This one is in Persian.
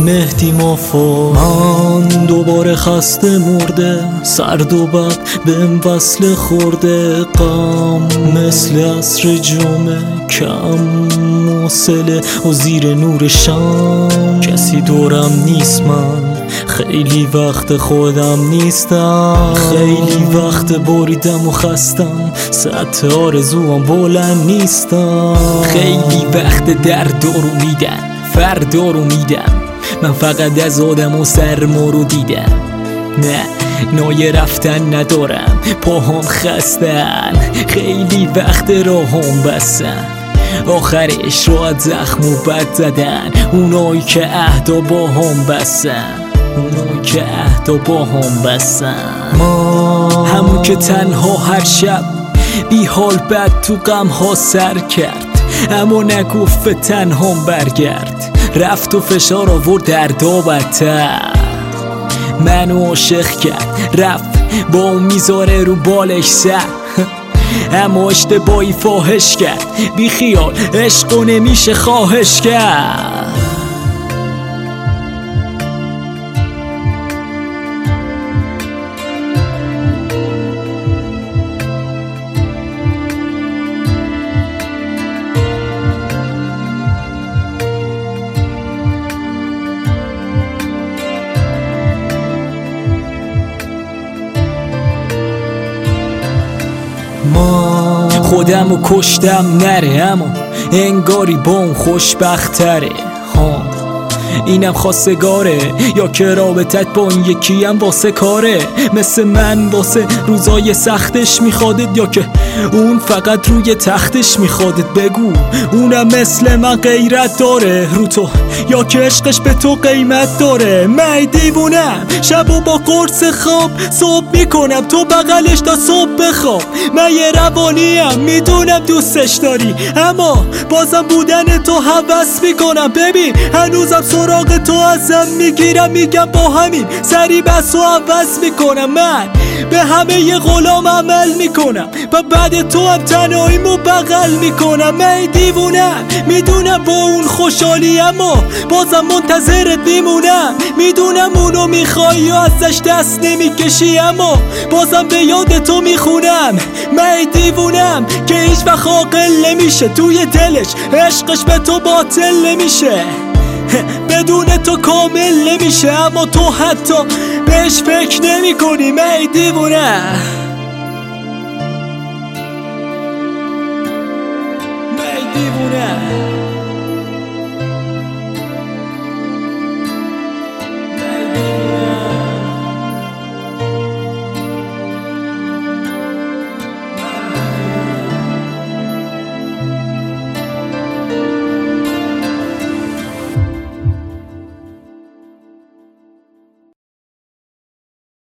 مهدی مافا. من دوباره خسته مرده، سرد و بد بهم وصل خورده. غم مثل عصر جمعه کم حوصله و زیر نور شم. کسی دورم نیست، من خیلی وقت خودم نیستم. خیلی وقت بریدم و خستم، سطح آرزوام بلند نیستم. خیلی وقت درد رو میدن، فردا رو میدم. من فقط از آدم و سرما رو دیدم. نه نای رفتن ندارم، پاهام خستن. خیلی وقت راهام بستن، آخرش را از زخم و بد زدن. اونایی که عهدا با هم بستن، اونایی که عهدا با هم بستن. همون که تنها هر شب بی حال بد تو غم ها سر کرد، اما نگفت به تنهام برگرد. رفت و فشار آورد دردا بدتر، منو عاشق کرد رفت با اون میذاره رو بالش سر. اما اشتباهی فاحش کرد، بی خیال عشقو نمیشه خواهش کرد. خودمو کشتم نره، اما انگاری با اون خوشبختره. اینم خواستگاره یا که رابطت با این یکی هم واسه کاره؟ مثل من واسه روزای سختش میخوادت یا که اون فقط روی تختش میخوادت؟ بگو اونم مثل من غیرت داره رو تو یا که عشقش به تو قیمت داره؟ من دیوونم شبو با قرص خواب صبح میکنم تو بغلش تا صبح بخواب. من یه روانیم میدونم دوستش داری، اما بازم بودن تو هوس میکنم. ببین هنوزم سراغ تو ازم میگیرم، میگم با همین سری بس و عوض میکنم. من به همه ی غلام عمل میکنم و بعد تو هم تنهاییمو بغل میکنم. من دیوونم میدونم با اون خوشحالی، اما بازم منتظرت میمونم. میدونم اونو میخوای و ازش دست نمیکشی، اما بازم به یاد تو میخونم. من دیوونم که هیچ وقت عاقل نمیشه، توی دلش عشقش به تو باطل نمیشه. بدون تو کامل نمیشه، اما تو حتی بهش فکر نمی کنی. من دیوونم، من دیوونم.